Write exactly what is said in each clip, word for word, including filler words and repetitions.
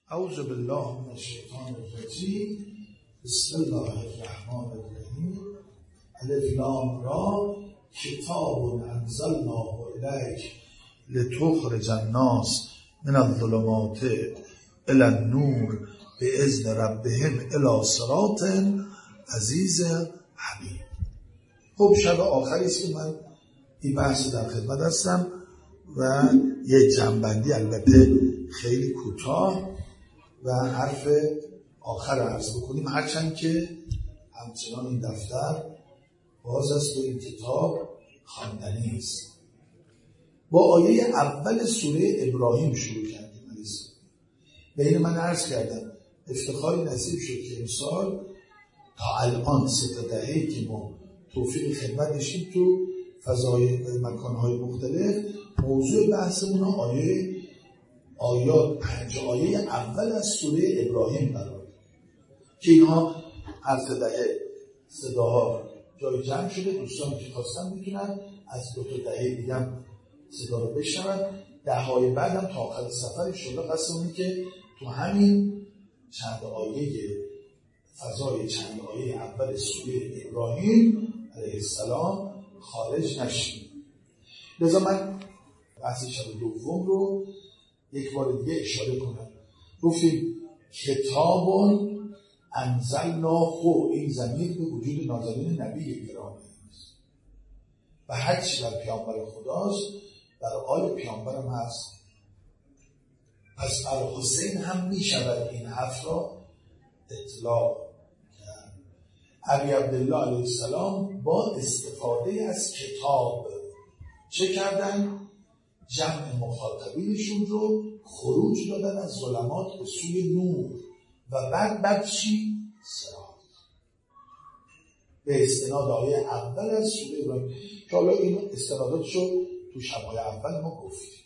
اعوذ بالله من الشیطان الرجیم. بسم الله الرحمن الرحیم. الف لام را کتاب انزلناه الیک لتخرج الناس من الظلمات الی النور باذن ربهم الی صراط عزیز حمید. خب شب آخری است که من این بحث در خدمت هستم و یک جنبندی البته خیلی کوتاه و حرف آخر عرض بکنیم، هرچند که همچنان این دفتر باز است و این کتاب خواندنی است. با آیه اول سوره ابراهیم شروع کردیم. بین من عرض کردم افتخاری نصیب شد که امسال تا الان سه تا دهه‌ای که ما توفیق خدمت داشتیم تو فضای مکانهای مختلف، موضوع بحثمون آیه آیات پنج آیه اول از سوره ابراهیم قرار که اینها هر سه دهه صداها جای جمع شده. دوستان که خواستن میتونن از دو تا دهه دیگه هم صدا رو بشنون. دههای بعد هم تا آخر سفر شده قسمونی که تو همین چند آیه فضای چند آیه اول سوره ابراهیم علیه السلام خارج نشیم. لذا من بحث شب دوم رو یک بار دیگه اشاره کنم. گفتیم کتابون انزلناه، این ضمیر به وجود نازنین نبی گرامی است و هر چی در پیامبر خداست در آل پیامبرم هست. پس بر حسین هم می شود این حرف را اطلاق کرد. علی عبدالله علیه السلام با استفاده از کتاب چه کردن؟ جمع مخاطبینشون رو خروج دادن از ظلمات به سوی نور و بعد بعد چی؟ صراط. به استناد آیه اول از سوره ابراهیم که حالا این استناداتشو تو شبهای اول ما گفتیم.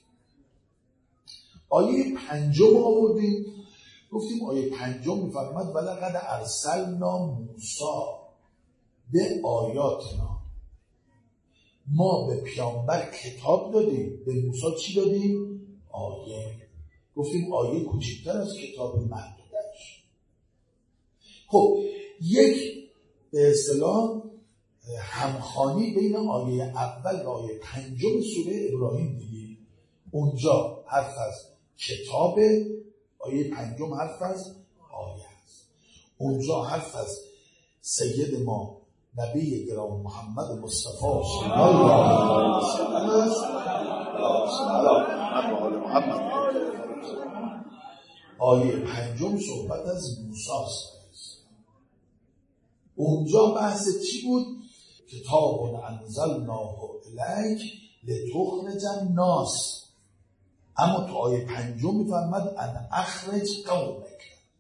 آیه پنجم آوردیم، گفتیم آیه پنجم میفرماد ولقد ارسلنا موسی به آیاتنا، ما به پیامبر کتاب دادیم. به موسی چی دادیم؟ آیه. گفتیم آیه کوچکتر از کتاب محدودش. خب یک به اصطلاح همخوانی بین آیه اول و آیه پنجم سوره ابراهیم دیدیم. اونجا حرف از کتاب، آیه پنجم حرف از آیه است. اونجا حرف از سید ما نبی گرامی محمد مصطفی صلی الله علیه و سلم محمد. آیه پنجم صحبت از موسی است. اونجا بحث چی بود؟ کتاب انزلناه الیک لتخرج الناس. اما تو آیه پنجم میفرماد ان اخرج قومک.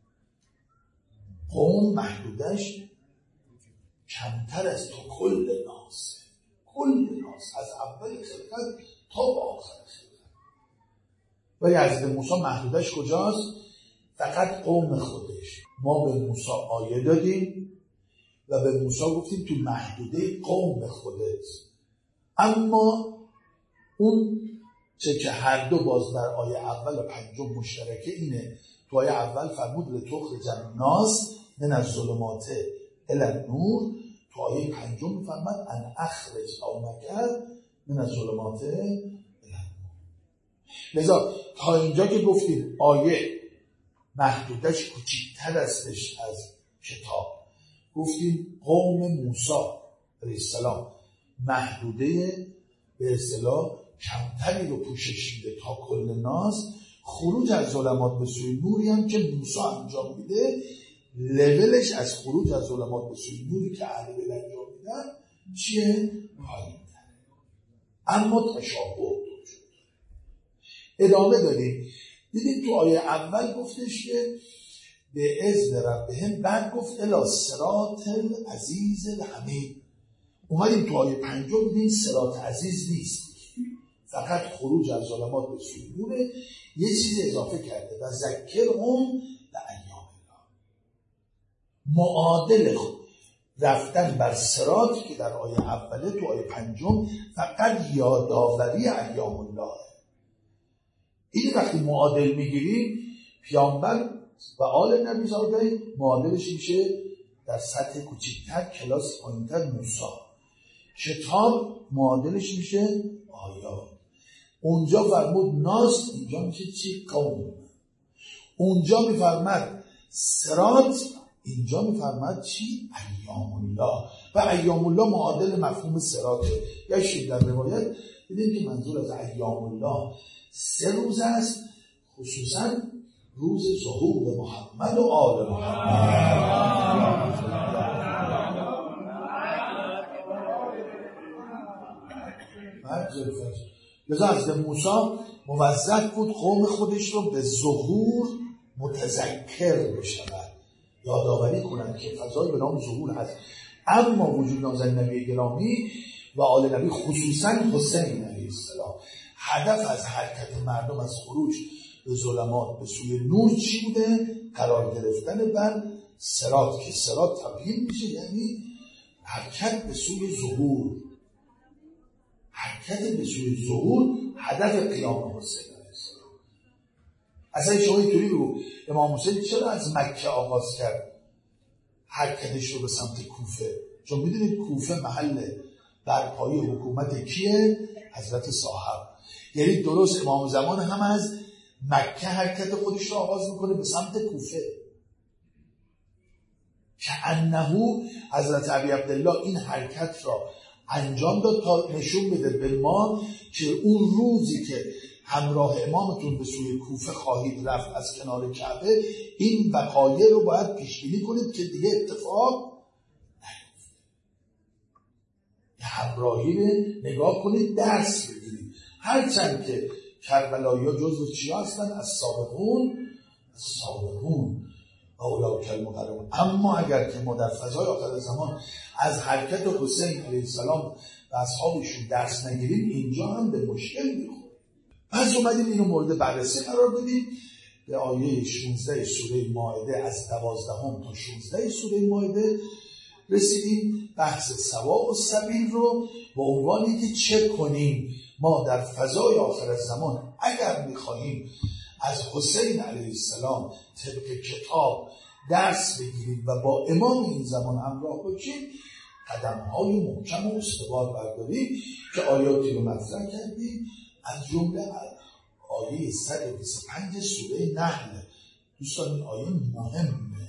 قوم محدودش کمتر از تو کل ناس، کل ناس از اول خلقت تا آخر خلقت. ولی حضرت موسی محدودش کجاست؟ فقط قوم خودش. ما به موسی آیه دادیم و به موسی گفتیم تو محدوده قوم خودت. اما اون چه که هر دو باز در آیه اول و پنجم مشترکه اینه. تو آیه اول فرمود لتخرج الناس من الظلمات الی النور. تو آیه پنجم میفرماد ان اخرج قومک من الظلمات الی النور. لذا تا اینجا که گفتیم آیه محدودش کوچکتر استش از کتاب، گفتیم قوم موسی علیه السلام محدوده به اصطلاح کمتری رو پوشش میده تا کل ناس. خروج از ظلمات به سوی نوری هم که موسی انجام میده، لولش از خروج از ظلمات به سوی نوری که اهل بیت انجام میدن چیه؟ پایین‌تره. اما تشابه وجود. ادامه دادیم دیدیم تو آیه اول گفتش که به اذن ربهم، بعد گفت الی صراط العزیز الحمید. اومدیم تو آیه پنجم دیدیم صراط عزیز نیست، فقط خروج از ظلمات به سوی نور. یه چیز اضافه کرده و ذکرهم لایام الله، معادل رفتن بر صراط که در آیه اوله تو آیه پنجم فقط یادآوری ایام الله. این وقتی معادل میگیریم پیامبر و آل نبی زاده معادلش میشه در سطح کوچکتر، کلاس پایینتر موسی. کتاب معادلش میشه آیات. اونجا فرمود ناس، اینجا میشه چی؟ قوم. اونجا میفرمد صراط، اینجا میفرمد چی؟ ایام الله. و ایام الله معادل مفهوم صراطه. گشتید در روایت دیدیم که منظور از ایام الله سه روز است، خصوصا روز ظهور محمد و آل محمد. لذا حضرت موسی موظف بود قوم خودش رو به ظهور متذکر بشود، یادآوری کنند که فضای به نام ظهور هست. اما وجود نازنین نبی گرامی و آل نبی، خصوصا حسین علیه السلام، هدف از حرکت مردم از خروج به ظلمات به سوی نور چی بوده؟ قرار گرفتن بر صراط، که صراط تبیین میشه یعنی حرکت به سوی ظهور. حرکت به سوی ظهور هدف قیام حسین علیه السلام. اصلا شما اینطوری بگو امام حسین چرا از مکه آغاز کرد حرکتش رو به سمت کوفه؟ چون میدونید کوفه محل برپایی حکومت کیه؟ حضرت صاحب. یعنی درست امام زمان هم از مکه حرکت خودش رو آغاز میکنه به سمت کوفه، که انه حضرت ابی عبدالله این حرکت را انجام داد تا نشون بده به ما که اون روزی که همراه امامتون به سوی کوفه خواهید رفت از کنار کعبه، این وقایع رو باید پیش بینی کنید که دیگه اتفاق نیفته. همراهی رو نگاه کنید، درس بگیرید. هرچند که کربلایی ها جزو چی هستن؟ از سابقون از سابقون اولاک المقربون. اما اگر که ما در فضای آخر زمان از حرکت حسین علیه السلام و اصحابشون درس نگیریم، اینجا هم به مشکل میخوریم. پس اومدیم اینو مورد بررسی قرار بدیم. به آیه شانزده سوره مائده، از دوازدهم تا شانزده سوره مائده رسیدیم. بحث سواء السبیل رو با عنوانی که چه کنیم ما در فضای آخر زمان اگر میخواهیم از حسین علیه السلام طبق کتاب درس بگیریم و با امام این زمان همراه باشیم، قدم‌های محکم و استوار برداریم که آیاتی رو مطرح کردیم. از جمله آیه صد و بیست و پنج سوره نحل. دوستان این آیه مهمه.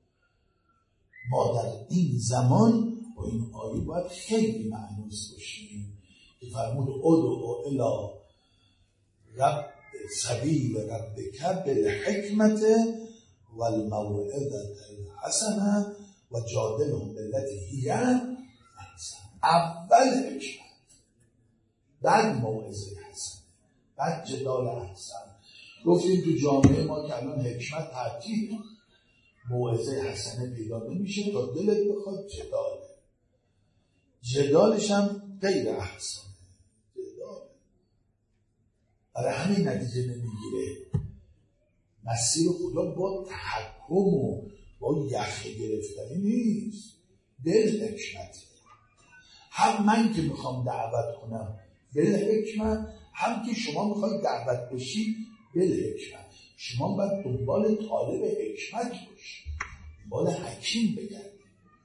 ما در این زمان با این آیه باید خیلی معنوس باشیم که فرمود ادعو الی رب سبیل ربک بالحکمت والموعظة الحسنه و جادلهم بالتی هی احسن. اول حکمت، بعد موعظه حسنه، بعد جدال احسن. گفتیم تو جامعه ما که الان حکمت ترتیب، موعظه حسنه پیدا نمیشه تا دلت بخواد جداله. جدالش هم غیر احسنه، جداله. برای همین نتیجه نمیگیره. مسیر خدا با تحکم و با یخ گرفتنی نیست، دل حکمت. هم من که میخوام دعوت کنم دل حکمت، هم که شما میخواید دعوت بشید دل حکمت. شما باید دنبال طالب حکمت باشید، دنبال حکیم بگردید.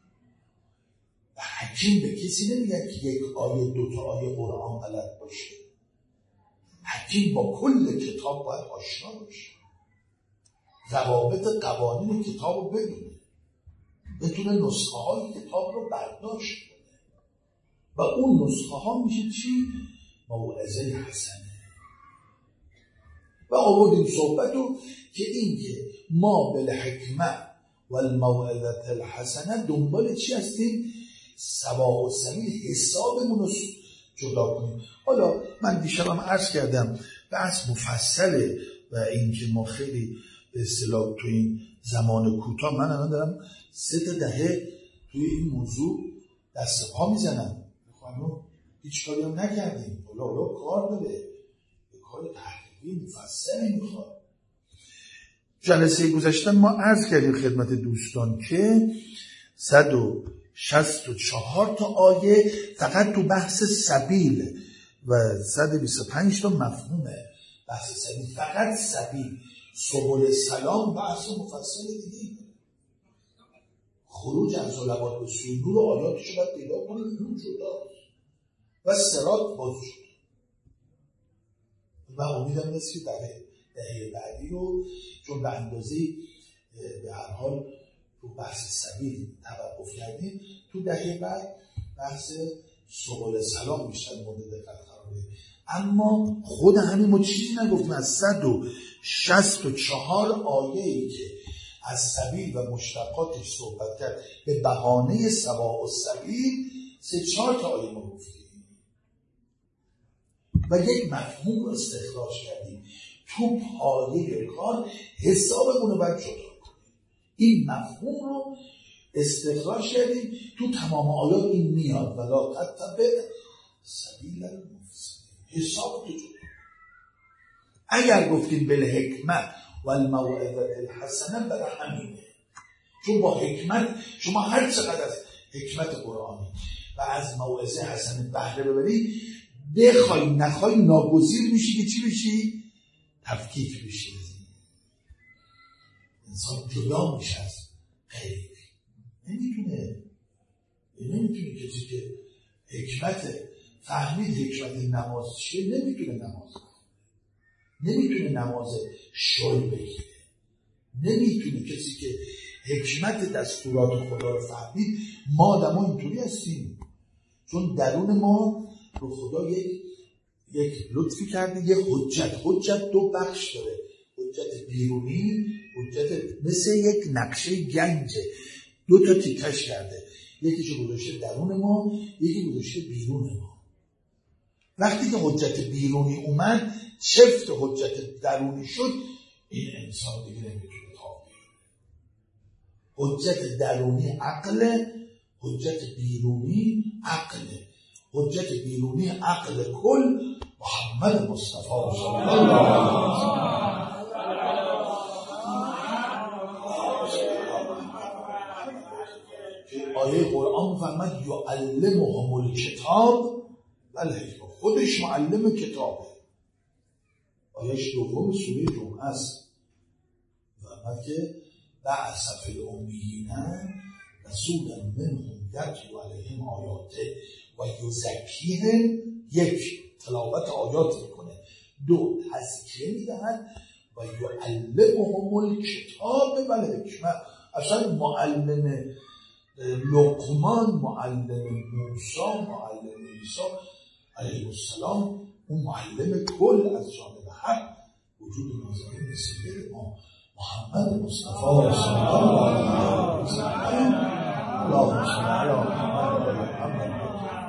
و حکیم به کسی نمیگن که یک آیه دوتا آیه قرآن بلد باشه. حکیم با کل کتاب باید آشنا باشه، ضوابط قوانین کتاب رو بدونه، بتونه نسخه های کتاب رو برداشت کنه. و اون نسخه ها میشه چی؟ موعظه حسنه. و آوردیم صحبت رو که این که ما بالحکمه و الموعظه الحسنه دنبال چی هستیم؟ سواء السبیل، حسابمون رو جدا کنیم. حالا من دیشبم عرض کردم بحث مفصله و این که ما خیلی به اصطلاح تو این زمان کوتاه، من الان دارم سه تا دهه توی این موضوع دست پا میزنم. خانم هیچ کاری هم نکردیم، اولا اولا کار داره، به کار تحقیقی مفصلی میخواد. جلسه گذشته ما عرض کردیم خدمت دوستان که صد و شصت و چهار تا آیه فقط تو بحث سبیل و صد و بیست و پنج تا مفهوم بحث سبیل. فقط سبیل سبل سلام بحث مفصل دیگه. خروج از ظلمات به سوی نور و آیاتش رو باید پیدا کنید. نور جداست و صراط باز شد. و امیدم نیست که دهه دهه بعدی رو چون به اندازه به هر حال تو بحث سبیل توقف کردیم، تو دهه بعد بحث سبل سلام بیشتر مورد دقت قرار بگیره. اما خود همین ما چیزی نگفتیم. از صد و شصت و چهار آیه‌ای که از سبیل و مشتقاتش صحبت کرد به بهانه سواء السبیل، سه چهار تا آیه ما گفتیم و یک مفهوم رو استخراج کردیم. تو پایه کار حسابمون رو باید جدا کنیم. این مفهوم رو استخراج کردیم. تو تمام آیات این میاد ولا تتبع سبیل المفسدین. حساب تو جدا. اگر گفتیم بالحکمت و الموعظة الحسنه برای همینه. چون با حکمت شما هر چقدر از حکمت قرآنی و از موعظه حسنه بهره ببری، بخوای نخوای ناگزیر میشی که چی بشی؟ تفکیک بشی. انسان جدا میشه از غیر. نمیتونه نمیتونه کسی که حکمت فهمید حکمت نماز چیه نمیتونه نماز نمیتونه نماز شل بگیره. نمیتونه کسی که حکمت دستورات خدا رو فهمید. ما آدم ها اینطوری هستیم چون درون ما رو خدا یک یک لطفی کرده، یک حجت حجت دو بخش داره. حجت بیرونی، حجت مثل یک نقشه گنجه، دو تا تیکش کرده. یکیشو گذاشته درون ما، یکی گذاشته بیرون ما. وقتی که حجت بیرونی اومد شفت حجت درونی شد، این انسان دیگه نمیتونه تاب بیاره. حجت درونی عقل، حجت بیرونی عقل. حجت بیرونی عقل کل محمد مصطفی صلی الله علیه وسلم. آیه قرآن می‌فرماید یعلمهم الکتاب و الحکمه. خودش معلم کتابه. آیه دوم سوره جمعه است. فرماید که بعث فی الامیین رسولا منهم یتلو علیهم آیاته و یزکیهم. یک، تلاوت آیات میکنه. دو، تزکیه میدهد و یعلمهم الکتاب و الحکمه. اصلا معلم لقمان، معلم موسی، معلم عیسی علیه السلام، اون معلم کل از جانب حق وجود نازنین رسیده ما محمد مصطفی صلی الله علیه و سلم. اللهم صل علی محمد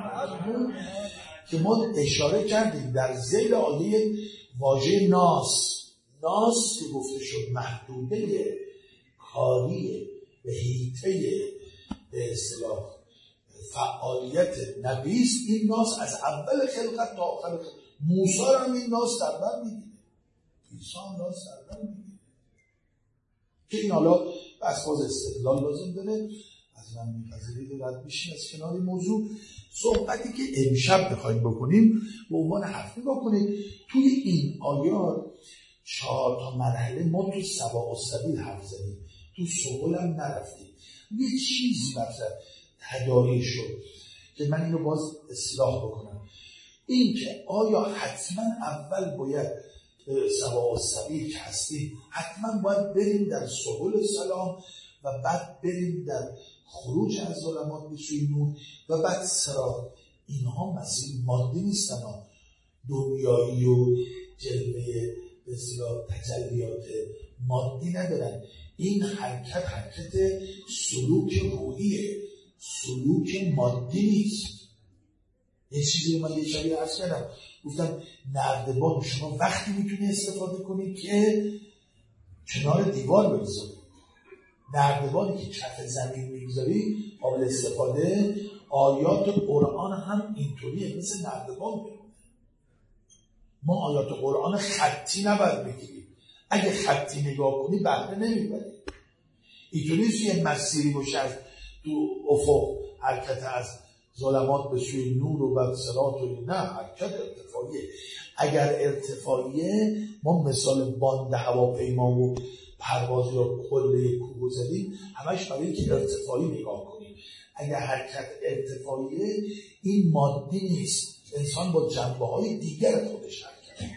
که ما اشاره کردیم در ذیل آیه واژه ناس. ناس که گفته شد محدوده کاری به حیطه به اصطلاح فعالیت نبیست. این ناس از اول خلقت تا آخر خلقت. موسی هم این ناس در بر میگیره، عیسی هم ناس در بر میگیره که این حالا بس باز استدلال لازم داره. از من میپذیرید رد میشیم از کنار موضوع. صحبتی که امشب بخوایم بکنیم به عنوان حرف بکنید. توی این آیات چهار تا مرحله ما تو سواء السبیل حرف زدیم، تو سبل هم نرفتیم. یه چیزی مثلا تداعی شد که من اینو باز اصلاح بکنم. این که آیا حتما اول باید سواء السبیل که هستیم حتما باید بریم در سبل سلام و بعد بریم در خروج از ظلمات به سوی نور و بعد صراط. اینها مسیر مادی نیستن، دنیایی و جلوه به اصطلاح تجلیات مادی ندارن. این حرکت حرکت سلوک روحیه، سلوک مادی نیست. یه چیزی من یه شبیه عرض کردم، گفتم نردبان شما وقتی میتونی استفاده کنی که کنار دیوار بگذاری. نردبانی که کف زمین میگذاری قابل استفاده. آیات قرآن هم اینطوریه، مثل نردبان میمونه. ما آیات قرآن خطی نباید بگیریم. اگه خطی نگاه کنی بهره نمیبری. اینطوری یه مسیری باشه از تو افق حرکت از ظلمات به سوی نور و بعد صراط و نه حرکت ارتفاعیه. اگر ارتفاعیه ما مثال باند هواپیما و پرواز یا قله کوه زدیم همش برای اینکه ارتفاعی نگاه کنیم. اگر حرکت ارتفاعیه این مادی نیست، انسان با جنبه‌های دیگر خودش حرکت.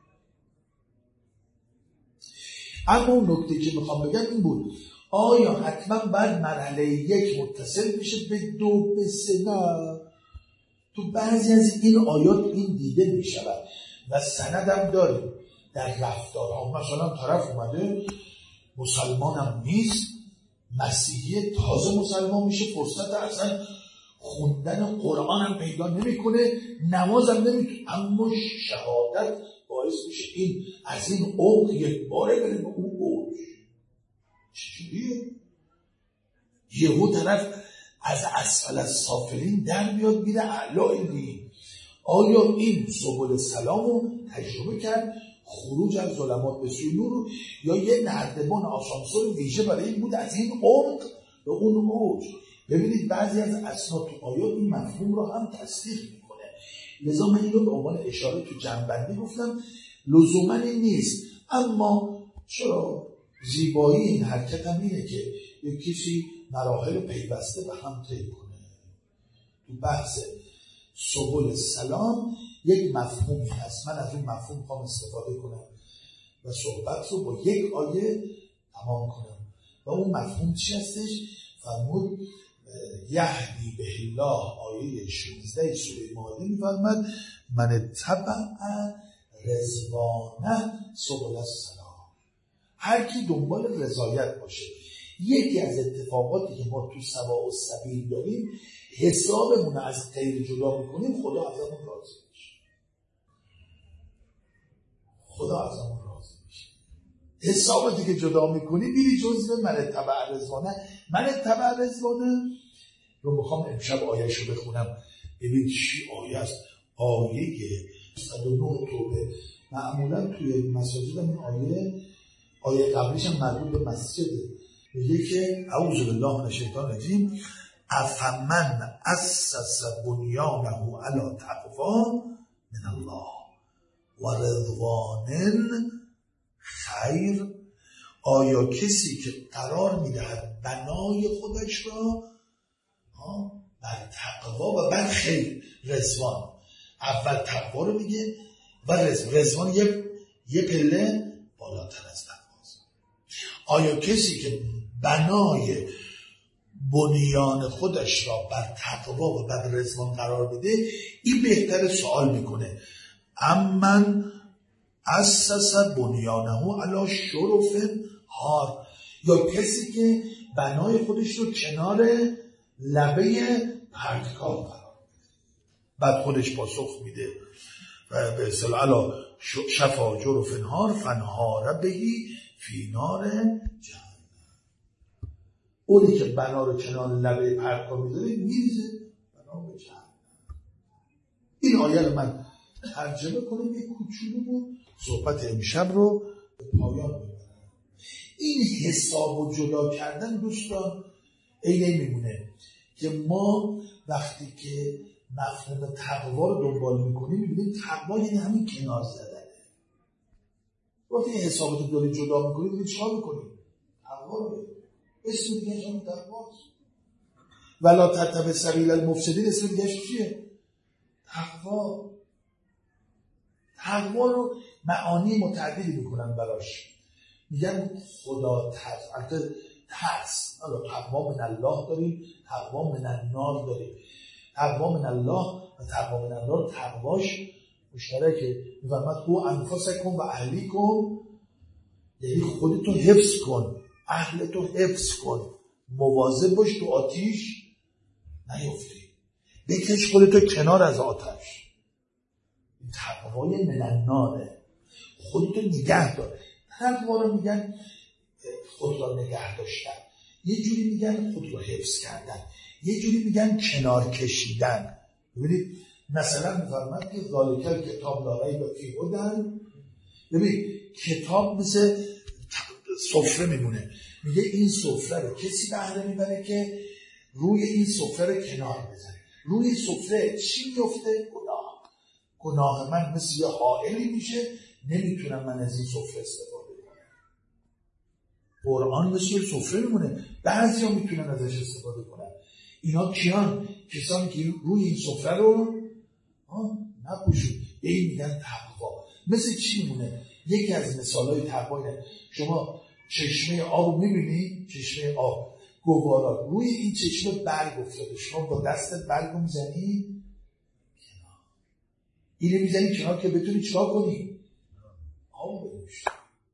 اما اون نکته که میخوام بگم این بود آیا حتما بعد مرحله یک متصل میشه به دو به سه؟ نه، تو بعضی از این آیات این دیده میشود و سندم داریم در رفتارها. مثلا طرف اومده مسلمانم نیست، مسیحی، تازه مسلمان میشه، فرصت اصلا خوندن قرآن هم پیدا نمیکنه، نمازم نمیتونه، اما شهادت باعث میشه این از این عمق یک باره بره به اون اوج. چجوریه؟ یهو طرف از اسفل از سافلین در بیاد میره اعلی دین. آیا این سبل سلام رو تجربه کرد، خروج از ظلمات به سوی نور، یا یه نردبان آسانسور ویژه برای این بود از این عمق به اون اوج؟ ببینید بعضی از اسناد تو آیات این مفهوم رو هم تصدیق میکنه. لذا من این رو به عنوان اشاره تو جنبندی گفتم، لزوما این نیست، اما چرا زیبایی این حرکت هم اینه که یک کسی مراحل پیوسته به هم طی کنه. تو بحث سبل سلام یک مفهومی هست، من از اون مفهوم میخوام استفاده کنم و صحبت رو با یک آیه تمام کنم. و اون مفهوم چی هستش؟ فرمود یهدی به الله، آیه شانزده سوره مائده میفرماد من اتبع رضوانه سبل السلام. هر کی دنبال رضایت باشه. یکی از اتفاقاتی که ما تو سواء السبیل داریم، حسابمون از غیر جدا میکنیم، خدا ازمون راضی میشه. خدا ازمون راضی میشه. حساباتی که جدا میکنی میری جزء من اتبع رضوانه. من اتبع رضوانه رو میخوام امشب آیه‌شو بخونم. ببین چی آیه است. آیه صد و نه توبه. معمولا توی مساجد این آیه آیه قبلیش هم مربوط به مسجده. میگه که اعوذ بالله من الشیطان الرجیم افمن اسس بنیانه علی تقوا من الله و رضوان خیر. آیا کسی که قرار میدهد بنای خودش را بر تقوا و بر خیر، رضوان، اول تقوا رو میگه و رضوان, رضوان یه, یه پله بالاتر از تقواست. آیا کسی که بنای بنیان خودش را بر تقوا و بر رضوان قرار بده، این بهتر سوال میکنه امن اسس بنیانه علی شرف هار، یا کسی که بنای خودش رو کنار لبه پرتگاه قرار بده، بعد خودش پاسخ میده و به اصطلاح علی شفا جرف هار فنهار بهی فی نار جهنم. اونی که بنا رو کنار لبه پرتگاه میذاره میریزه بنا به جهنم. این آیه رو من ترجمه کنم، یک کوچولو بود صحبت امشب رو به پایان ببرم. این حساب و جدا کردن دوستان اینه میمونه که ما وقتی که مفهوم تقوا رو دنبال میکنیم میبینیم تقوا یعنی همین کنار زدنه. وقتی حسابات رو داری جدا میکنیم میبینیم چیکار میکنیم؟ تقوا رو اسم دیگه همین تقواست. ولا تتبع سبیل المفسدین اسم دیگه چیه؟ تقوا. تقوا رو معانی متعددی میکنن براش، میگن خدا ترس، البته ترس. حالا تقوا من الله داریم، تقوا من النار داریم. تقوا من الله و تقوا من النار تقواش مشترکه. میفرماد قو انفسکم و اهلیکم، یعنی خودتو حفظ کن، اهلتو حفظ کن، مواظب باش تو آتیش نیفتی، بکش خودتو کنار از آتش. تقوای من الناره، خودتو نگه داره. تقوا رو میگن خود را نگه داشتن، یه جوری میگن خود رو حفظ کردن، یه جوری میگن کنار کشیدن. ببینید مثلا میفرماد که ذالک کتاب لا ریب فیه هدی. ببین کتاب مثل سفره میمونه، میگه این سفره رو کسی بهره میبره که روی این سفره رو کنار بزنه. روی سفره چی میفته؟ گناه. گناه من مثل یه حائلی میشه، نمیتونم من از این سفره استفاده کنم. قرآن مثل یه سفره میمونه، بعضی ها میتونن ازش استفاده کنن. اینا کیان؟ کسانی که روی این سفره رو نپوشون. به این میگن تقوا. مثل چی میمونه؟ یکی از مثالهای تقوا اینه، شما چشمه آب میبینی؟ چشمه آب گوارا، روی این چشمه برگ افتاده، شما با دستت برگ رو میزنی کنار، اینه میزنی کنار که بتونی چیکار کنی؟ آب بنوشی.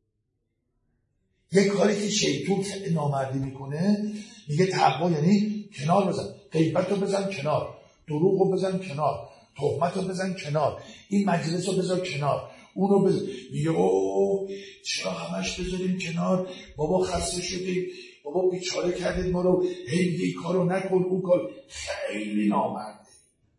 یک کاری که شیطان نامردی میکنه، میگه تقوا یعنی کنار بزن، غیبت رو بزن کنار، دروغ رو بزن کنار، تهمت رو بزن کنار، این مجلس رو بذار کنار، اون رو بزن. میگه اوه چرا همش بذاریم کنار؟ بابا خسته شدیم، بابا بیچاره کردید ما رو، هی میگه این کار رو نکن اون کار. خیلی نامردی،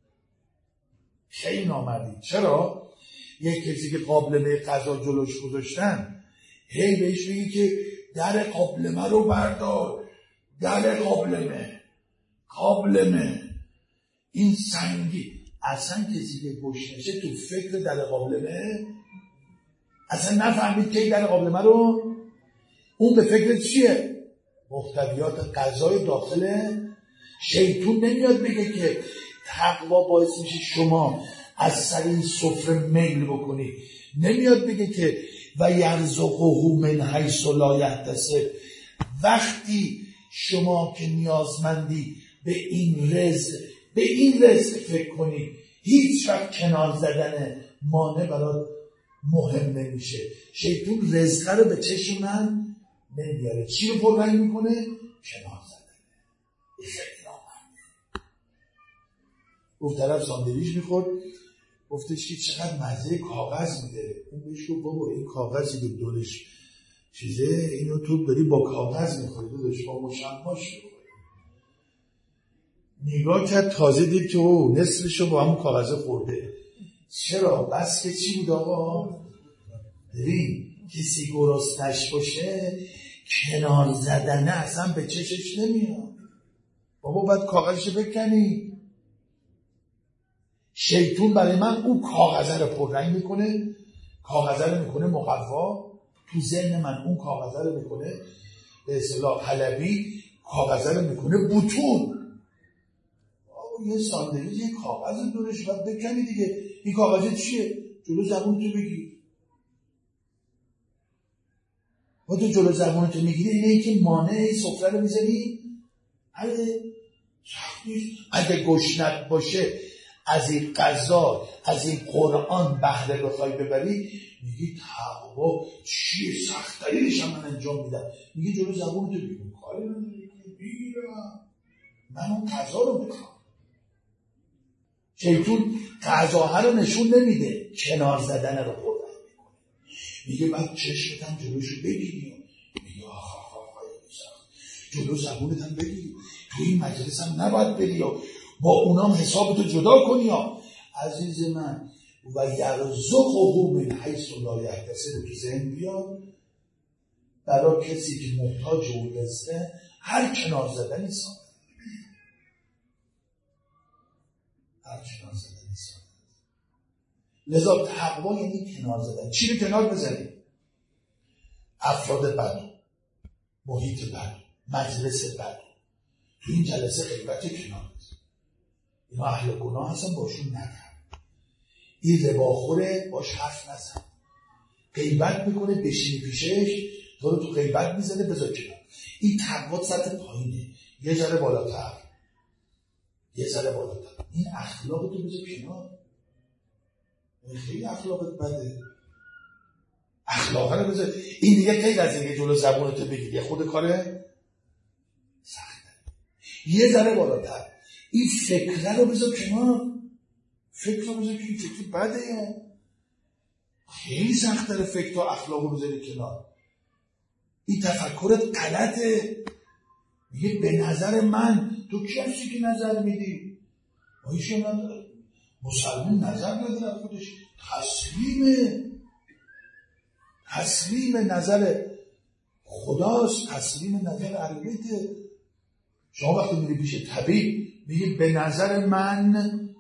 خیلی نامردی. چرا؟ یک کسی که قابلمه غذا جلوش گذاشتن، هی بهش میگه که در قابلمه رو بردار، در قابلمه قابلمه این سنگی. اصلا کسی که گوش نشه تو فکر در قابلمه، اصلا نفهمید که در قابلمه رو، اون به فکر چیه؟ محتویات غذای داخل. شیطون نمیاد بگه که تقوا باعث میشه شما از سر این سفره میل بکنی، نمیاد بگه که و یرزقه من حیث لا یحتسب. وقتی شما که نیازمندی به این رزق، به این رزق فکر کنی، هیچ وقت کنار زدن مانع برات مهم نمیشه. شیطون رزقه رو به چشم من نمیاره. چی رو پررنگ میکنه؟ کنار زدن. خیلی نامرده. گفت طرف ساندویچ میخورد، گفتش که چقدر مزه کاغذ میده. اون بهش گفت بابا این کاغذی که دورش چیزه، اینو تو داری با کاغذ میخوری، داداش با مشماش میخوری. نگاه کرد، تازه دید که او نصفشو با همون کاغذ خورده. چرا؟ بس که چی بود آقا؟ ببین کسی گرسنش باشه کنار زدنه اصلا به چشش نمیاد. بابا باید کاغذشو بکنی. شیطون برای من اون کاغذه رو پررنگ میکنه، کاغذه رو میکنه مقوا تو ذهن من، اون کاغذه رو میکنه به اصطلاح حلبی، کاغذه رو میکنه بوتون. یه ساندویچ یه کاغذ دورش باید بکنی دیگه. این کاغذ چیه؟ جلو زبون تو بگیر. و تو جلو زبون تو میگیری، اینه ای که مانع سفره رو میزنی. اگه اگه گشنت باشه از این غذا، از این قرآن بهره بخوای ببری، میگی تقوا چیه؟ سخت‌ترینش هم من انجام میدم. میگی جلو زبون تو بگیر، کاری من بگیرم، من اون غذا رو میخوام. شیطون غذاها رو نشون نمیده، کنار زدن رو قرآن میکنه. میگه بعد چشمت هم جلوشو بگیری، میگه آخ آخ آخ جلو زبونت هم بگیری، تو این مجلس هم نباید بری، با اونام حسابتو جدا کنی. یا عزیز من و یرزقه من حیث لا یحتسب تو ذهن بیاد. برای کسی که محتاج اون رزقه هر کنار زدنی ساده، هر کنار زدنی ساده. لذا تقوا یعنی کنار زدن. چی رو کنار بزنی؟ افراد بد، محیط بد، مجلس بد. تو این جلسه غیبت کنار بزن، اینا اهل گناه هستن، باشون نکن. این رباخوره، باش حرف نزن. غیبت میکنه، بشینی پیشش، تو رو تو غیبت میزنه، بذار کنار. این تقوا سطح پایینه، یه ذره بالاتر، یه ذره بالاتر. این اخلاق تو بذار کنار. خیلی اخلاقت بده، اخلاق رو بذار. این دیگه غیر از اینکه جلو زبونتو بگیری، خود کاره سخته. یه ذره بالاتر، این فکره رو بذار کنار. فکر رو بذار کنار، فکر بده. خیلی سخت داره فکر و اخلاق رو بذاری کنار. این تفکرت غلطه. میگه به نظر من، تو کسی که نظر میدی؟ آیشه من مسلمان نظر نداره خودش، تسلیمه. تسلیم نظر خداست، تسلیم نظر اهل بیته. شما وقتی میری پیش طبیب میگی به نظر من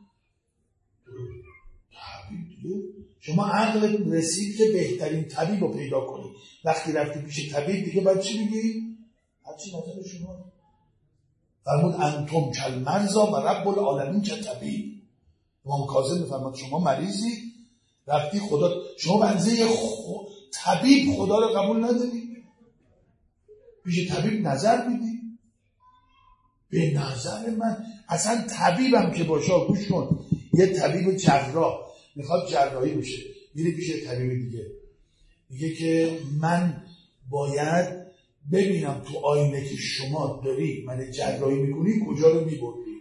طبیب دیگه شما عقل رسید که بهترین طبیب رو پیدا کنی. وقتی رفتی پیش طبیب دیگه باید چی بگی؟ هرچی نظر شما. فرمود انتم کالمرضی و رب العالمین کالطبیب. امام کاظم میفرماد شما مریضی رفتی خدا، شما بنزه خو... طبیب خدا رو قبول نداری، پیش طبیب نظر میدی. به نظر من اصلا طبیبم که باشه، گوش کن، یه طبیب جراح میخواد جراحی بشه، میره پیش طبیب دیگه میگه که من باید ببینم تو آینه که شما داری من جراحی میکنی کجا رو میبردی.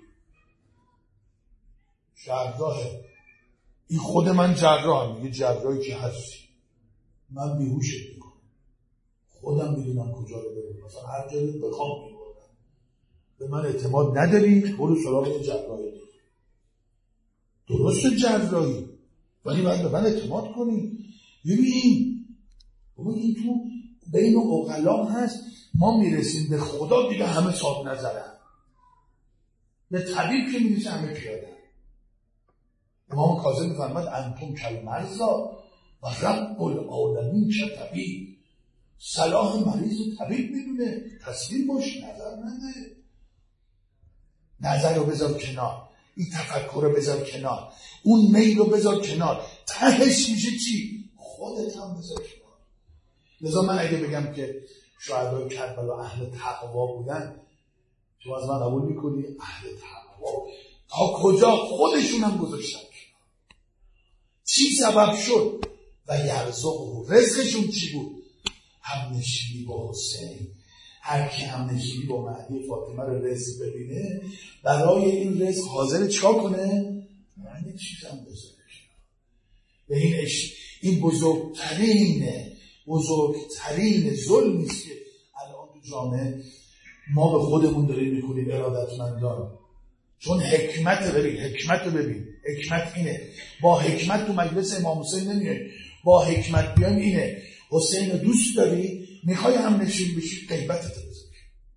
جراحه این خود من جراحم، میگه جراحی که هستی من بیهوشت میکنم، خودم میدونم کجا رو برم، مثلا هر جایی بخوام میبردم. به من اعتماد نداری برو سراغ جراحی دیگه. درست جراحی ولی باید به من اعتماد کنی. ببین ببین این تو بین عقلا هست، ما میرسیم به خدا دیگه همه صاحب نظرن، به طبیب که میرسه همه پیاده. امام کاظم میفرماد انتم کالمرضی و رب العالمین کالطبیب. صلاح مریض طبیب میدونه، تسلیم باش، نظر نده، نظر رو بذار کنار، این تفکر رو بذار کنار، اون میل رو بذار کنار، تهش میشه چی؟ خودت هم بذار کنار. لذا من اگه بگم که شهدای کربلا اهل تقوا بودن، تو از من قبول میکنی؟ اهل تقوا تا کجا خودشون هم گذاشتن کنار. چی سبب شد؟ و یرزقه، رزقشون چی بود؟ همنشینی با حسین. هر کی همنشینی با مهدی فاطمه رو رزق ببینه، برای این رزق حاضر چیکار کنه؟ معنی چیزم بذارش. به این اش... این بزرگترین بزرگترین ظلمی است که الان تو جامعه ما به خودمون داریم میکنیم ارادتمندان. چون حکمت ببین، حکمت رو ببین، حکمت اینه، با حکمت تو مجلس امام حسین نمیای، با حکمت بیام اینه، حسین رو دوست داری، میخوای هم نشین بشی، غیبتت رو بذار،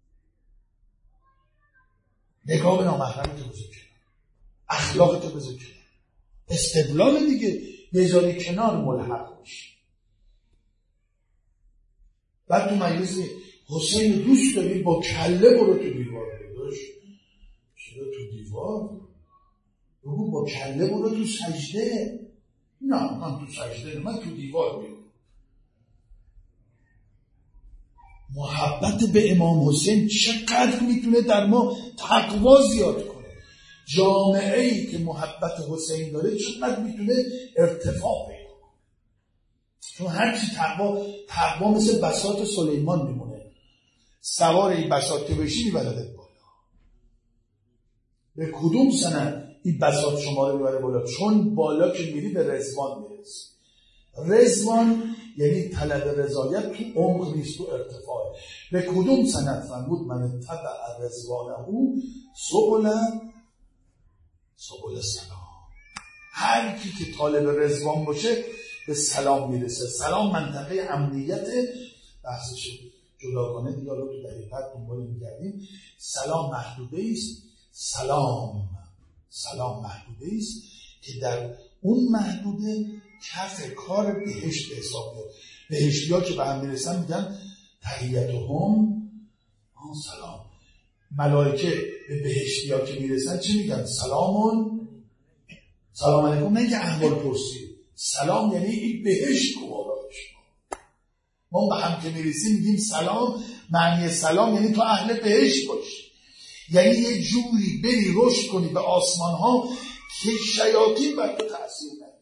نگاه به نامحرمت رو بذار کنار، اخلاقت رو بذار کنار، استدلال دیگه بذاری کنار، ملحق میشی. بعد تو مجلس حسین رو دوست داری، با کله برو تو دیوار بداش. چرا تو دیوار؟ بگو با کله برو تو سجده. نه من تو سجده نه، من تو دیوار میرم. محبت به امام حسین چقدر میتونه در ما تقوا زیاد کنه. جامعه ای که محبت حسین داره چقدر میتونه ارتفاع پیدا کنه. چون هرچی تقوا تقوا مثل بساط سلیمان میمونه، سوار این بساط که بشی میبردت بالا. به کدوم سند این بساط شما رو میبره بالا؟ چون بالا که میری به رضوان میرسی. رضوان یعنی طلب رضایت تو عمق نیست، تو ارتفاعه. به کدوم سند فرمود من تبع رضوانه سبل سبل سلام. هر کی که طالب رضوان باشه به سلام میرسه. سلام منطقه امنیت، بحثش جداگانه دیگه رو تو دقیقت دنبال می‌کردیم. سلام محدوده است، سلام سلام محدوده است که در اون محدوده کف کار بهشت به حساب میاد. بهشتی‌ها که به هم میرسن میگن تحیتهم آن سلام. ملائکه به بهشتی‌ها که میرسن چی میگن؟ سلامون سلام علیکم. نه که احوال پرسی، سلام یعنی این بهشت کوارایش. ما به هم که میرسیم میگیم سلام، معنی سلام یعنی تو اهل بهشت باشی، یعنی یه جوری بری رشد کنی به آسمان ها که شیاطین بر تو تأثیر نگیره.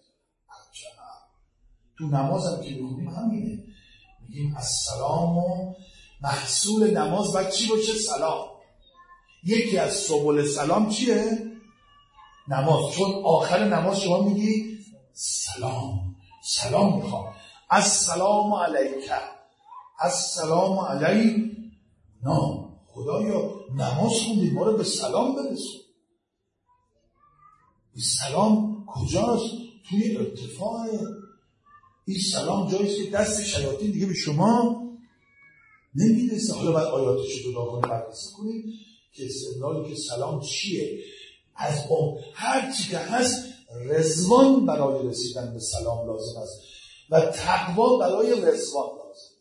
تو نماز هم که میخونیم همینه، میگیم السلام و محصول نماز باید چی باشه؟ سلام. یکی از سبل سلام چیه؟ نماز. چون آخر نماز شما میگی سلام، سلام میخوام، السلام علیک، السلام علیک. نه خدایا نماز خوندیم ما رو به سلام برسون. این سلام کجاست؟ توی ارتفاعه. این سلام جاییست که دست شیاطین دیگه به شما نمیرسه. حالا باید آیاتش رو جدا کنیم، بررسی کنیم که استدلالی که سلام چیه؟ از اون هر چی که هست رضوان برای رسیدن به سلام لازم است و تقوا برای رضوان لازم.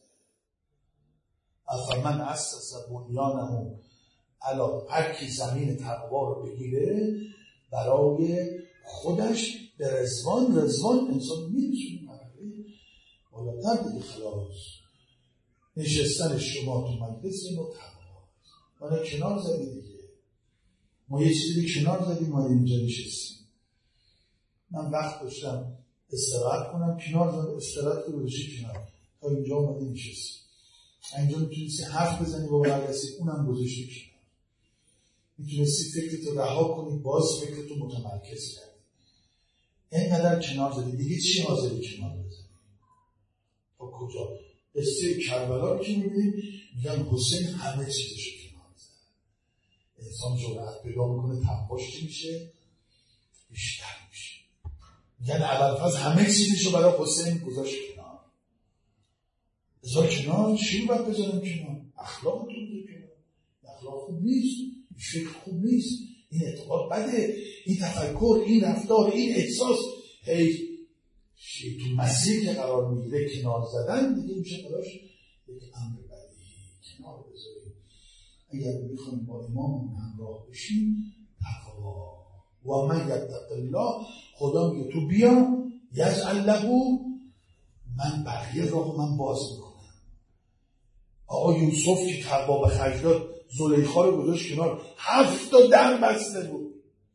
افمن اسس بنیانه علی، هر کی زمین تقوا رو بگیره برای خودش به رضوان، رضوان انسان میرسونه مرحله بالاتر دیگه. خلاص نشستن شما تو مجلس اینو تقوا مانا کنار زدی دیگه. ما یه چیزی به کنار زدیم ما اینجا نشستیم. من وقت داشتم استراحت کنم، کنار زدم استراحت رو بشه کنار تا اینجا اومده نشستیم. اینجا میتونستی حرف بزنی با برگسی، اونم گذاشتی کنار. میتونستی فکرتو رها کنی، باز فکرتو متمرکز کردی. اینقدر کنار زدی دیگه چی حاضری کنار بزنی؟ تا کجا؟ قصه کربلا رو که میبینیم میگن حسین همه چیزشو کنار زد. انسان جرأت پیدا میکنه تقواش چی میشه؟ بیشتر میشه. میگن ابوالفضل همه چیزشو برای حسین گذاشت کنار. بذار کنار، چی رو باید بذارم کنار؟ اخلاقتون بذار کنار. اخلاق خوب نیست، این فکر خوب نیست، این اعتقاد بده، این تفکر، این رفتار، این احساس. هی تو مسیر که قرار میگیره کنار زدن دیگه میشه براش یک امر بدیهی. کنار بذاریم. اگر میخوایم با امام همراه بشیم تقوا و من یتق الله، خدا میگه تو بیا یجعل له، من بقیه راهو من باز میکنم. آقا یوسف که تقوا به خرج داد زلیخا رو گذاشت کنار، هفت تا در بسته بود،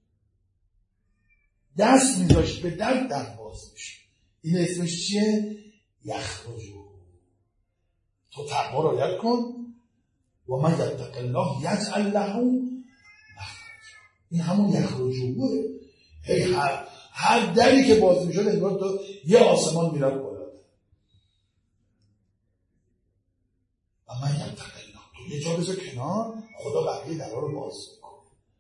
دست میذاشت به در در باز میشه. این اسمش چیه؟ یخرجو. تو تقوا رو رعایت کن و من یتق الله یجعل له مخرجا. این همون یخرجوه. هی هر هر دری که باز میشد انگار تو یه آسمان میرفت بالا. و من یتق الله، تو یه جا بذار کنار، خدا بقیه درها رو باز میکنه.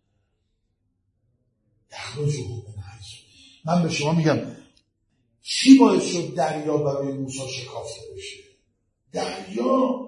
یخرجو من حیث. من به شما میگم چی باعث شد دریا برای موسی شکافته بشه؟ دریا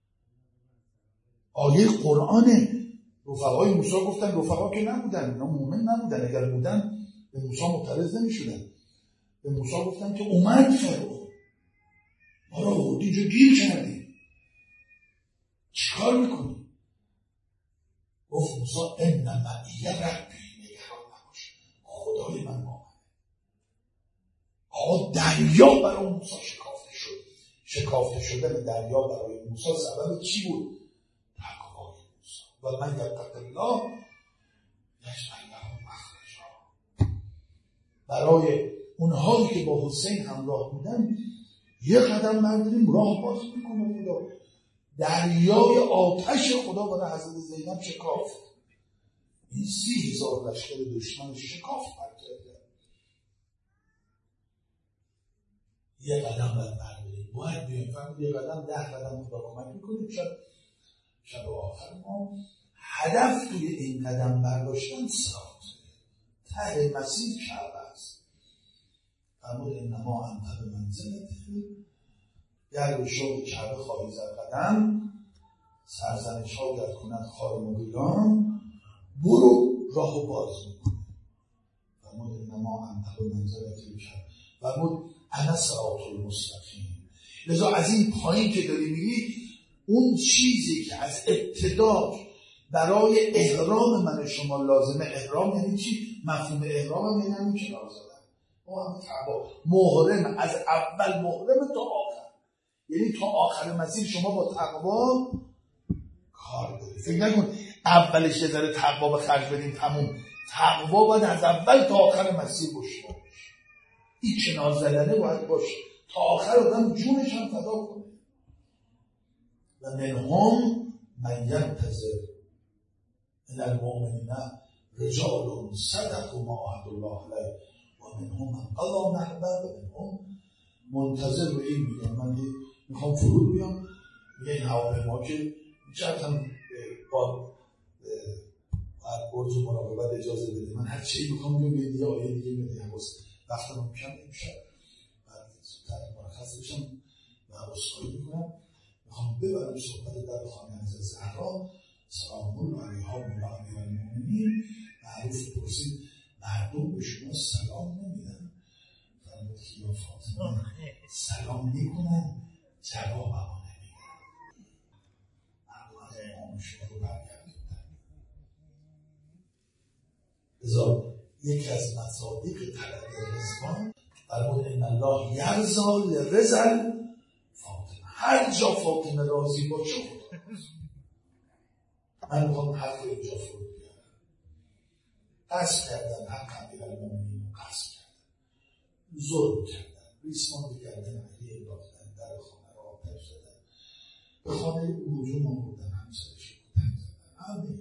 آیه قرآنه. رفقای موسی گفتن، رفقا که نبودن، اینا مومن نبودن، اگر بودن به موسی معترض نمیشدن. به موسی گفتن که اومد فرعون، ما را آوردی اینجا گیر کردی، چی کار میکنی؟ گفت موسی ان معی ربی، نگران نباش خدای من با آقا دریا برای موسی شکافته شد. شکافته شدن دریا برای موسی سبب چی بود؟ تقوای موسی. و من یتق الله یجعل له مخرجا. برای اونهایی که با حسین همراه بودن یه قدم برداریم راه باز میکنه خدا. دریای آتش خدا برای حضرت زینب شکافت. این سی هزار لشکر دشمن شکافت برکرده. یه قدم باید برداریم، باید بیایم فقط یه قدم ده قدم خدا کمک میکنیم. شب شب آخر ما هدف توی این قدم برداشتن صراط، ته مسیر کعبه است. فرمود انما انت بمنزلته، گر به شوق کعبه خواهی زد قدم، سرزنش ها گر کند خار مغیلان، برو راهو باز میکنه. فرمود انما انت بمنزلته کعبه، فرمود انا صراط المستقیم. لذا از این پایین که داری میری، اون چیزی که از ابتدا برای احرام من شما لازمه، احرام یعنی چی؟ مفهوم احرام یعنی همین که لازمه ما هم تقوا محرم، از اول محرم تا آخر، یعنی تا آخر مسیر شما با تقوا کار داری. فکر نکن اولش یه ذره تقوا به خرج بدیم تموم. تقوا باید از اول تا آخر مسیر باشه. این کنار زدنه باید باشه تا آخر آدم جونش هم فدا کنه. و منهم من ینتظر من المؤمنین رجال صدقوا ما عهد الله علیه و منهم من قضی نحبه و منهم منتظر. رو این میگم من میخوام فرود بیام، میگه این هواپیما که چطور با برج مراقبت اجازه بده، من هر چی میخوام بیام یه دیگه آیه دیگه میده حواس وقتا من میشم نمیشم بعد زودتر مرخص بشم و عذرخواهی میکنم. میخوام ببرم صحبت در خانه حضرت زهرا سلام الله علیها مردم به شما سلام نمیدن؟ فرمود که یا فاطمه سلام میکنن جواب ما نمیدن. مردم از امام شما رو برگردوندن. ازا یکی از مصادیق طلب رضوان فرمود ان الله یرضا لرضا فاطمه. هر جا فاطمه راضی باشه خدا راضی. من میخوام حرف اینجا فرود بیارم. قصد کردن حق امیرالمومنین رو قصد کردن، ظلم کردن، ریسمان کردن، علی انداختن، در خانه را آتش زدن، به خانه او هجوم آوردن، همسرش رو کتک زدن. همه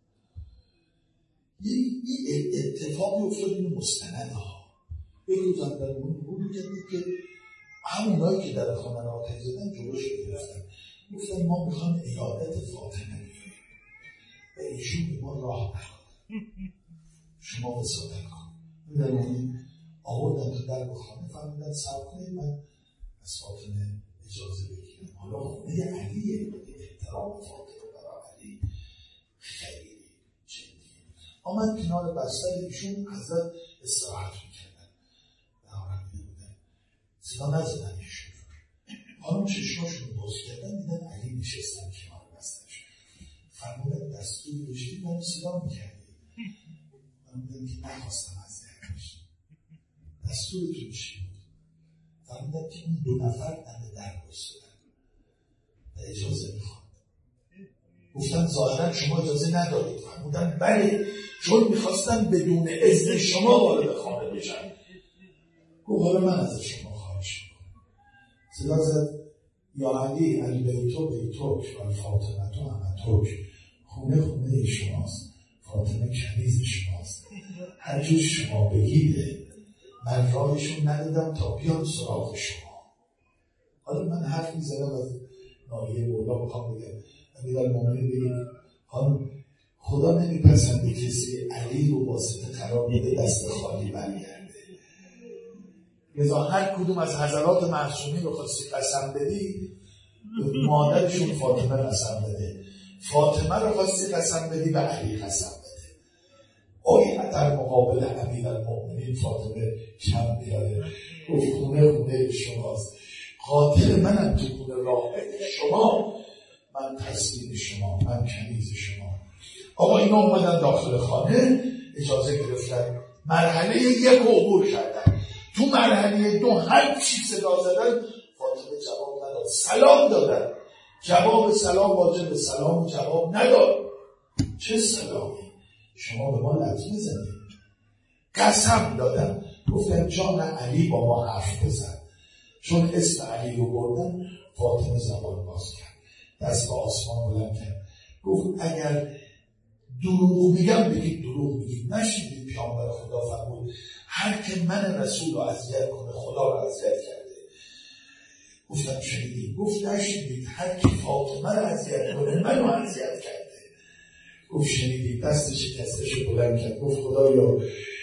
این اتفاقی افتاد. این مستند ها یک روز امیرالمومنین بود که همونایی که در خانه را آتش زدن جلوش گرفتن، گفتن ما میخوام ایادت فاطمه بیاریم و ایشون به ما راه نخواد، شما وساطت کن. امیرالمومنین آوردن تو در خانه، فهمیدن صبر کنید من از فاطمه اجازه بگیرم. حالا خونه علیه، احترام فاطمه برای علی خیلی جدیه. آمد کنار بستر ایشون حضرت استراحت میکردن و آرمیده بودن، صدا نزدن ایشون. خانم چشماشون رو باز کردن، دیدن علی نشستن کنار بسترش. فرمودن دستوری بشید من صدا میکردی. فرمودن که نخواستم از ذهن بشید. دستوری که بشید. فرمودن که اون دو نفر دم در بستدن و اجازه میخواد. گفتن ظاهرا شما اجازه ندارید. فرمودن بله، چون میخواستم بدون اذن شما وارد خانه بشن. گفت حالا من از شما خواهش میکنم. صدا زد یا علی علی بیتو بیتوک و فاطمه تو همتوک. خونه خونه شماست، فاطمه کنیز شماست، هر جور شما بگیده. من راهشون ندادم تا بیان سراغ شما. حالا من حرف میزنم از ناحیه مولا بخوام بگم امیرالمومنین بگیم خانم خدا نمیپسنده کسی علی رو واسطه قرار بده دست خالی برگرده. لذا هر کدوم از حضرات معصومین رو خواستی قسم بدی، مادرشون فاطمه قسم بده، فاطمه رو خواستی قسم بدی و علی قسم بده. آیا در مقابل امیرالمومنین فاطمه کم بیاره؟ گفت خونه خونه شماست، خاطر منم تو خونه راه شما، من تسلیم شما، من کنیز شما. آقا اینا اومدن داخل خانه، اجازه گرفتن، مرحله یک عبور کردن. تو مرحله دو هر چی صدا زدن فاطمه جواب نداد. سلام دادن، جواب سلام واجب سلام جواب نداد. چه سلامی؟ شما به ما لطمه زدید. قسم دادن، گفتن جان علی با ما حرف بزن. چون اسم علی رو بردن فاطمه زبان باز کرد، دست به آسمان بلند کرد، گفت اگر دروغ میگم بگید دروغ میگید. نشنیدید پیامبر خدا فرمود هر که من رسول رو اذیت کنه خدا رو اذیت کرده؟ گفتم شنیدید؟ گفت نشنیدید هر که فاطمه رو اذیت کنه منو اذیت کرده؟ گفت شنیدید؟ دست شکستش رو بلند کرد، گفت خدایا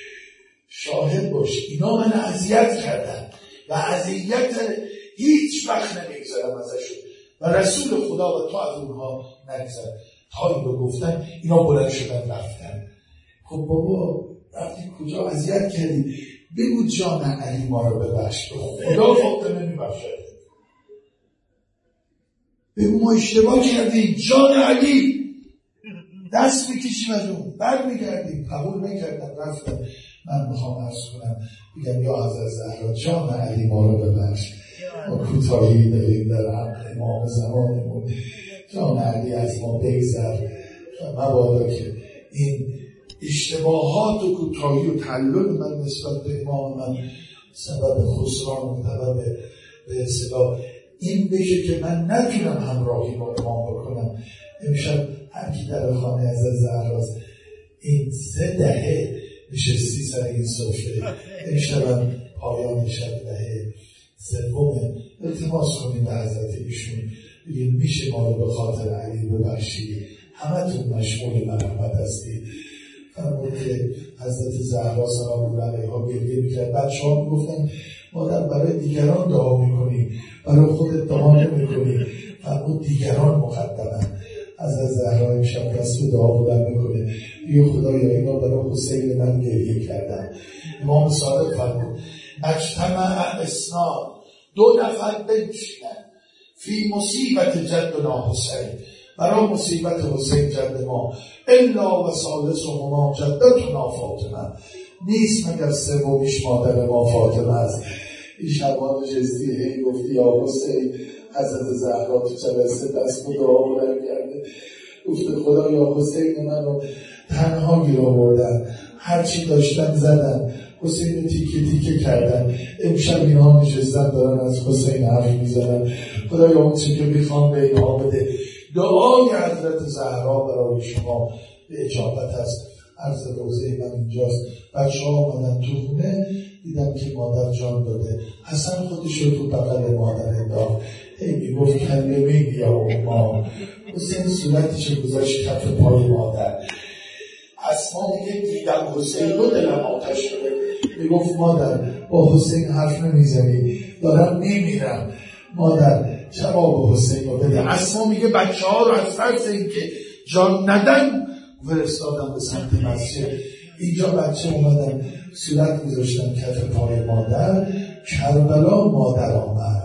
شاهد باش اینا من اذیت کردن و اذیت هیچ وقت نمیگذارم ازشون و رسول خدا و تو از اونها نگذر. تا این رو گفتن اینا بلند شدن رفتن. خب بابا رفتی کجا؟ اذیت کردی، بگو جان علی ما رو ببخش، خدا فاطمه میبخشه. بگو ما اشتباه کردیم، جان علی، دست میکشیم از اون، بر میگردیم. قبول نکردن رفتن. من میخوام عرض کنم بگم یا حضرت زهرا جان علی ما رو ببخش، ما کوتاهی داریم در حق امام زمانمون، جان علی از ما بگذر و مبادا که این اشتباهات و کوتاهی و تعلل من نسبت به امام من سبب خسران و سبب به اصطلاح این بشه که من نتونم همراهی با امام بکنم. امشب هر کی در خانه حضرت زهراست این سه دهه نشستی سر این سفره، امشب پایان شب دهه سومه، التماس کنیم به حضرت ایشون بگیم میشه ما رو به خاطر علی ببخشید، همه تون مشمول مرحمت هستید. فرمود که حضرت زهرا سلام الله علیها گریه میکرد. بچه ها میگفتن مادر برای دیگران دعا میکنی، برای خودت دعا نمیکنی. فرمود دیگران مقدمن. از از زهرا امشب دست به دعا بلند میکنه، بیا خدایا اینا برای حسین من گریه کردن. امام صادق فرمود اجتمع اسنان، دو نفر بنشینن فی مصیبت جدنا حسین، برای مصیبت حسین جد ما، الا و ثالثهما جدتنا فاطمه، نیست مگر سومیش مادر ما فاطمه است. این شبان جستی هی گفتی یا حسین، حضرت زهرا تو جلسه دست به دعا بلند کرده، گفته خدا یا حسین منو تنها گیر آوردن، هرچی داشتن زدن، حسین رو تیکه تیکه کردن، امشب اینها نشستن دارن از حسین حرف میزنن، خدا یا اون چی که میخوان به اینها بده. دعای حضرت زهرا برای شما به اجابت هست. عرض روزه من اینجاست. بچه ها آمدن تو خونه، دیدم که مادر جان داده. حسن خودش رو تو بغل مادر انداخت، هی میگفت کلمه یا اما. حسین صورتش رو گذاشت کف پای مادر. اسما میگه دیدم حسین رو دلم آتش شده، میگفت مادر با حسین حرف نمیزنی، دارم میمیرم، مادر جواب حسین رو بده. اسما میگه بچه ها رو از فرض اینکه جان ندن فرستادم به سمت مسجد. اینجا بچه اومدن صورت میذاشتن کف پای مادر. کربلا مادر آمد،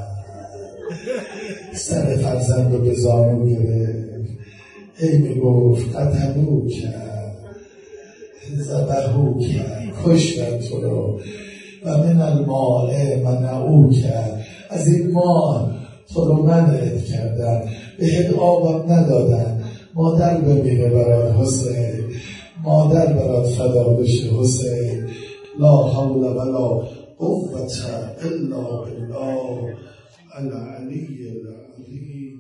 سر فرزند رو به زانو گرفت، ای میگفت قتلو کرد، زبهو کرد، کشتن تو رو، و من المال منعو کرد، از این مال تو رو منعت کردن، بهت آبم ندادن، مادر بمیره برات حسین، مادر برات فدا بشه حسین. لا حول ولا قوة الا بالله العلی العظیم.